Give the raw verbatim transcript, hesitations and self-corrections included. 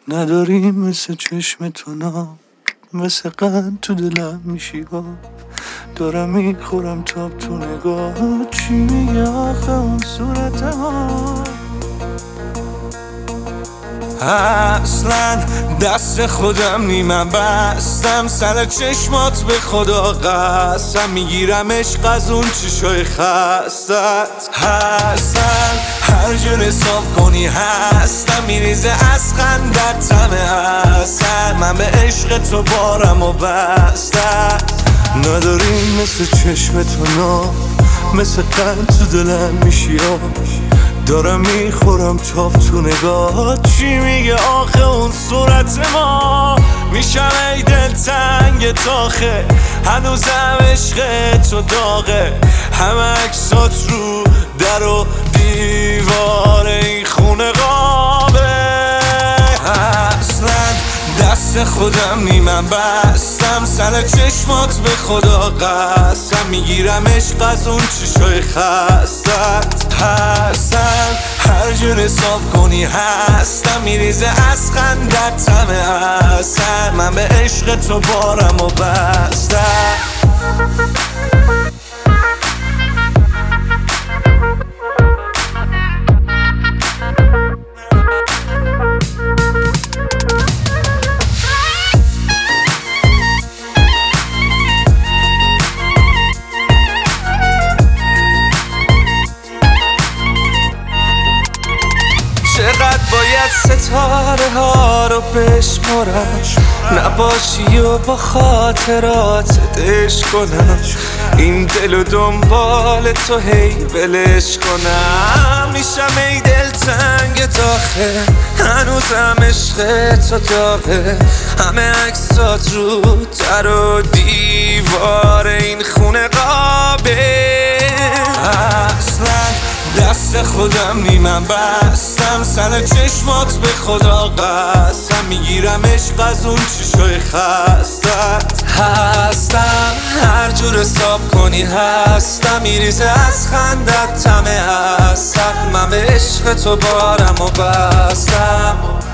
نداری مثل چشم تو نام، مثل قند تو دلم میشی ها. دارم میخورم تاب تو نگاه، چی میگه آخه اون صورت ها. اصلا دست خودم نیمم بستم، سر چشمات به خدا قسم میگیرم عشق از اون چشای خستت. هستن هر جور حساب کنی هستم، میریزه از خندت طمع اصل. من به عشق تو بارم و بستم. نداری مثل چشم تو نام، مثل قند تو دلم میشی ها. دارم میخورم تاب تو نگاه، چی میگه آخه اون صورت ما. میشم ای دل تنگ تاخه، هنوزم عشق تو داغه. همه عکسات رو در و دیوار این خونه قابه. اصلا دست خودم نیمم بستم، سر چشمات به خدا قسم میگیرم عشق از اون چشای خستت. هستم هر جور حساب کنی هستم، میریزه از خندت طمع اصل. من به عشق تو بارم و بستم. چقدر باید ستاره ها رو بشمارم، نباشی و با خاطرات دش کنم. این دل و دنبال تو هی بلش کنم. میشم ای دل تنگ داخل، هنوزم عشق تو داغه. همه عکسات رو در و دیوار این خونه قابه. اصلا دست خودم نیمم بستم، سر چشمات به خدا قسم میگیرم عشق از اون چشای خستت. هستم هر جور حساب کنی هستم، میریزه از خندت طمع اصل. من به عشق تو بارم و بستم.